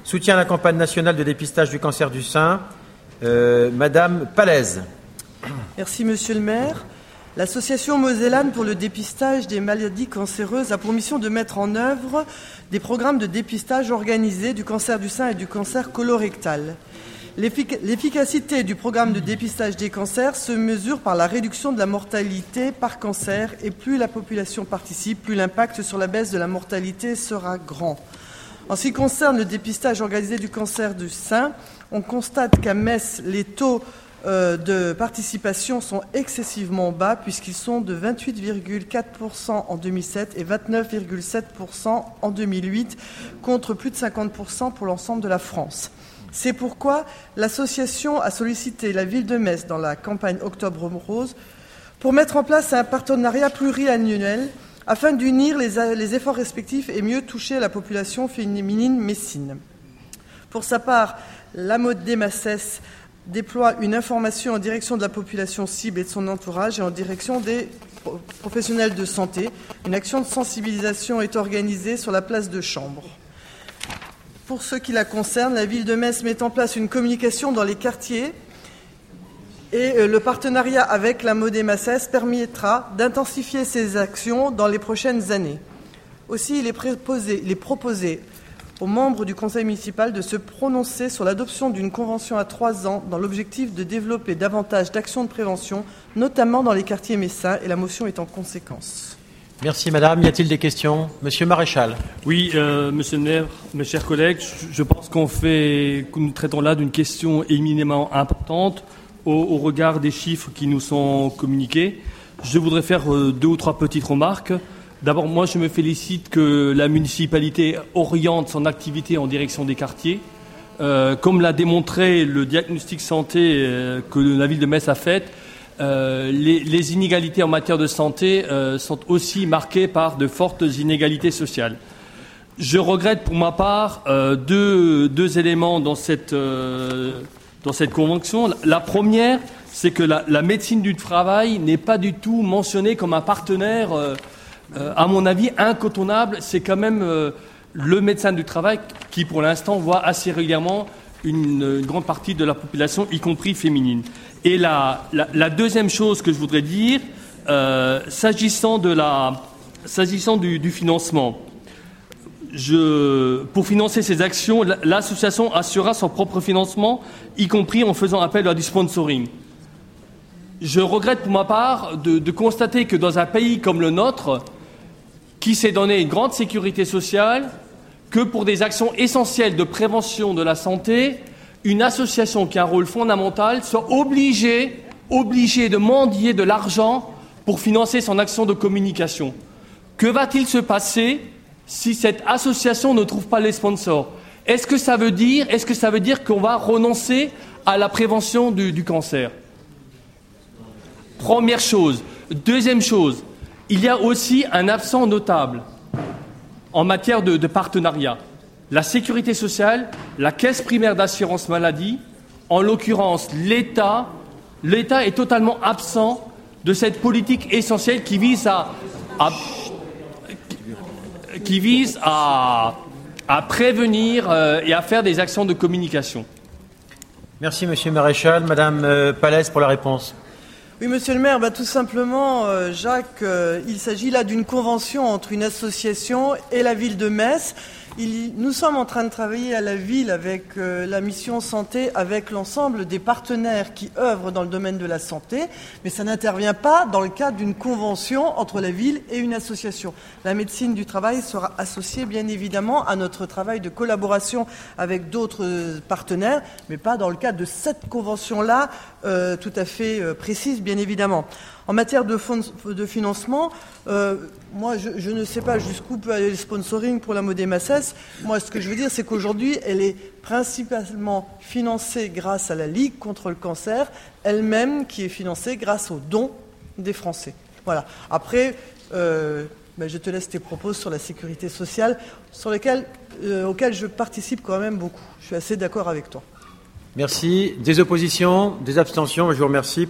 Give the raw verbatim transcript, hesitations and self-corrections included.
Soutien à la campagne nationale de dépistage du cancer du sein. Euh, Madame Palaise. Merci, Monsieur le maire. L'association Mosellane pour le dépistage des maladies cancéreuses a pour mission de mettre en œuvre des programmes de dépistage organisés du cancer du sein et du cancer colorectal. L'effic- l'efficacité du programme de dépistage des cancers se mesure par la réduction de la mortalité par cancer, et plus la population participe, plus l'impact sur la baisse de la mortalité sera grand. En ce qui concerne le dépistage organisé du cancer du sein, on constate qu'à Metz, les taux euh, de participation sont excessivement bas, puisqu'ils sont de vingt-huit virgule quatre pour cent en deux mille sept et vingt-neuf virgule sept pour cent en deux mille huit, contre plus de cinquante pour cent pour l'ensemble de la France. C'est pourquoi l'association a sollicité la ville de Metz dans la campagne Octobre Rose pour mettre en place un partenariat pluriannuel afin d'unir les, les efforts respectifs et mieux toucher la population féminine messine. Pour sa part, la Modémasses déploie une information en direction de la population cible et de son entourage et en direction des professionnels de santé. Une action de sensibilisation est organisée sur la place de Chambre. Pour ce qui la concerne, la ville de Metz met en place une communication dans les quartiers et le partenariat avec la Modémasses permettra d'intensifier ces actions dans les prochaines années. Aussi, il est proposé, il est proposé aux membres du conseil municipal de se prononcer sur l'adoption d'une convention à trois ans dans l'objectif de développer davantage d'actions de prévention, notamment dans les quartiers messins, et la motion est en conséquence. Merci madame. Y a-t-il des questions? Monsieur Maréchal. Oui, euh, monsieur le maire, mes chers collègues, je pense qu'on fait, que nous traitons là d'une question éminemment importante au, au regard des chiffres qui nous sont communiqués. Je voudrais faire euh, deux ou trois petites remarques. D'abord, moi, je me félicite que la municipalité oriente son activité en direction des quartiers. Euh, comme l'a démontré le diagnostic santé euh, que la ville de Metz a fait, euh, les, les inégalités en matière de santé euh, sont aussi marquées par de fortes inégalités sociales. Je regrette pour ma part euh, deux, deux éléments dans cette, euh, dans cette convention. La première, c'est que la, la médecine du travail n'est pas du tout mentionnée comme un partenaire euh, Euh, à mon avis, incontournable. C'est quand même euh, le médecin du travail qui, pour l'instant, voit assez régulièrement une, une grande partie de la population, y compris féminine. Et la, la, la deuxième chose que je voudrais dire, euh, s'agissant, de la, s'agissant du, du financement, je, pour financer ces actions, l'association assurera son propre financement, y compris en faisant appel à du sponsoring. Je regrette pour ma part de, de constater que dans un pays comme le nôtre, qui s'est donné une grande sécurité sociale, que pour des actions essentielles de prévention de la santé, une association qui a un rôle fondamental soit obligée, obligée de mendier de l'argent pour financer son action de communication. Que va-t-il se passer si cette association ne trouve pas les sponsors? Est-ce que ça veut dire, est-ce que ça veut dire qu'on va renoncer à la prévention du, du cancer? Première chose. Deuxième chose, il y a aussi un absent notable en matière de, de partenariat. La sécurité sociale, la caisse primaire d'assurance maladie, en l'occurrence l'État, l'État est totalement absent de cette politique essentielle qui vise à, à, qui vise à, à prévenir euh, et à faire des actions de communication. Merci Monsieur Maréchal. Madame euh, Palaise pour la réponse. Oui, monsieur le maire, bah, tout simplement, euh, Jacques, euh, il s'agit là d'une convention entre une association et la ville de Metz. Il, nous sommes en train de travailler à la ville avec euh, la mission santé, avec l'ensemble des partenaires qui œuvrent dans le domaine de la santé, mais ça n'intervient pas dans le cadre d'une convention entre la ville et une association. La médecine du travail sera associée bien évidemment à notre travail de collaboration avec d'autres partenaires, mais pas dans le cadre de cette convention-là euh, tout à fait euh, précise, bien évidemment. En matière de, fonds, de financement, euh, moi, je, je ne sais pas jusqu'où peut aller le sponsoring pour la Modémasses. Moi, ce que je veux dire, c'est qu'aujourd'hui, elle est principalement financée grâce à la Ligue contre le cancer, elle-même qui est financée grâce aux dons des Français. Voilà. Après, euh, ben, je te laisse tes propos sur la sécurité sociale, sur lesquels, euh, auxquels je participe quand même beaucoup. Je suis assez d'accord avec toi. Merci. Des oppositions, des abstentions, je vous remercie.